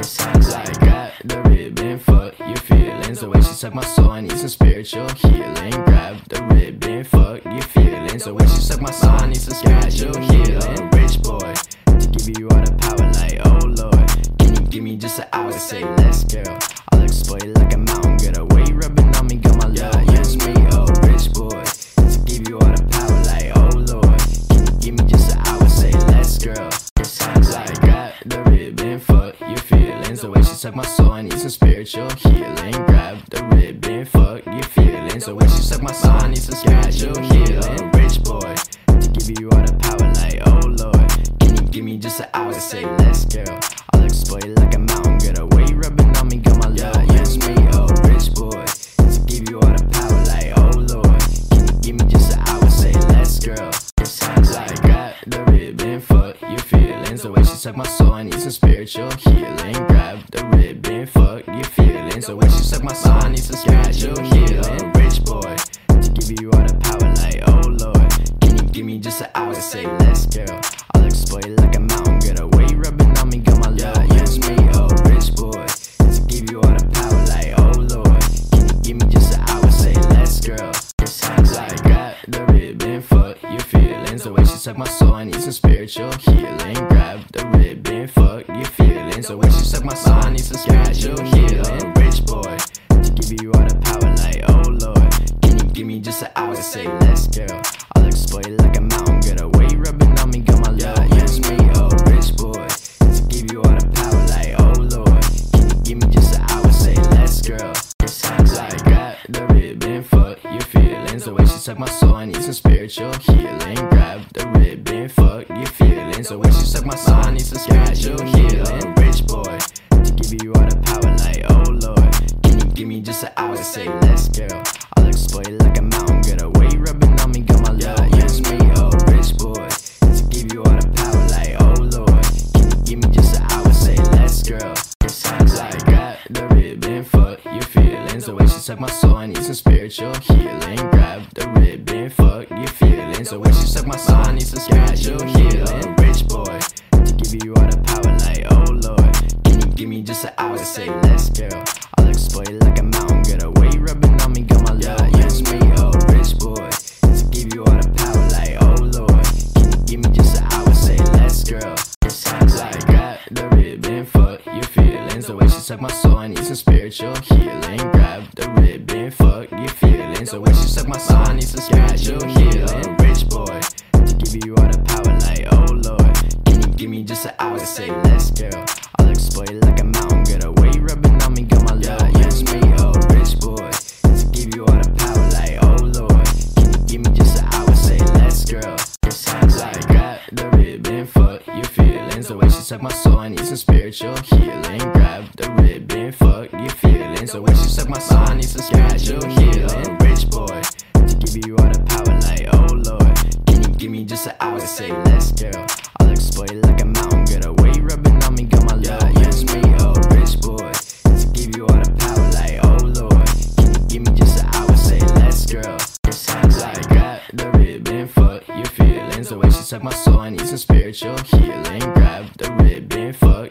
Like grab the ribbon, fuck your feelings. The way she suck my soul, I need some spiritual healing. Grab the ribbon, fuck your feelings. The way she suck my soul, I need some spiritual healing. Rich boy, to give you all the power like, oh Lord. Can you give me just an hour to say less, girl? I'll exploit like a mountain, get away rubbing on me, got my love, yes me, oh rich boy. To give you all the power like, oh Lord. Can you give me just an hour, say less, girl? Like grab the ribbon, fuck your feelings. The way she suck my soul, I need some spiritual healing. Grab the ribbon, fuck your feelings. The way she suck my soul, I need some spiritual healing. Rich boy, to give you all the power like, oh Lord. Can you give me just an hour to say less, girl? I'll exploit like a mountain, get away rubbing on me, got my love, yes me, oh rich boy. To give you all the power like, oh Lord. Can you give me just an hour, say less, girl? Like grab the ribbon, fuck your feelings. The way she suck my soul, I need some spiritual healing. Grab the ribbon, fuck your feelings. The way she suck my soul, I need some spiritual healing. Rich boy, to give you all the power like, oh Lord. Can you give me just an hour to say less, girl? I'll exploit like a mountain, get away rubbing on me, got my love, yes me, oh rich boy. To give you all the power like, oh Lord. Can you give me just an hour, say less, girl? Like grab the ribbon, fuck your feelings. The way she suck my soul, I need some spiritual healing. Grab the ribbon, fuck your feelings. The way she suck my soul, I need some spiritual healing. Rich boy, to give you all the power like, oh Lord. Can you give me just an hour to say less, girl? I'll exploit like a mountain, get away rubbing on me, got my love, yes me, oh rich boy. To give you all the power like, oh Lord. Can you give me just an hour, say less, girl? Like grab the ribbon, fuck your feelings. The way she suck my soul, I need some spiritual healing. Grab the ribbon, fuck your feelings. The way she suck my soul, I need some spiritual healing. Rich boy, to give you all the power like, oh Lord. Can you give me just an hour to say less, girl? I'll exploit like a mountain, get away rubbing on me, got my love, yes me, oh rich boy. To give you all the power like, oh Lord. Can you give me just an hour, say less, girl? Like grab the ribbon, fuck your feelings. The way she suck my soul, I need some spiritual healing. Grab the ribbon, fuck your feelings. The way she suck my soul, I need some spiritual healing. Rich boy, to give you all the power like, oh Lord. Can you give me just an hour to say less, girl? I'll exploit like a mountain, get away rubbing on me, got my love, yes me, oh rich boy. To give you all the power like, oh Lord. Can you give me just an hour, say less, girl? Like grab the ribbon, fuck your feelings. The way she suck my soul, I need some spiritual healing. Grab the ribbon, fuck your feelings. The way she suck my soul, I need some spiritual healing. Rich boy, to give you all the power like, oh Lord. Can you give me just an hour to say less, girl? I'll exploit like a mountain, get away rubbing on me, got my love, yes me, oh rich boy. To give you all the power like, oh Lord. Can you give me just an hour, say less, girl? Like grab the ribbon, fuck your feelings. The way she suck my soul, I need some spiritual healing. Grab the ribbon, fuck your feelings. The way she suck my soul, I need some spiritual healing. Rich boy, to give you all the power like, oh Lord. Can you give me just an hour to say less, girl? I'll exploit like a mountain, get away rubbing on me, got my love, yes me, oh rich boy. To give you all the power like, oh Lord. Can you give me just an hour, say less, girl? Like grab the ribbon, fuck your feelings. The way she suck my soul, I need some spiritual healing. Grab the ribbon, fuck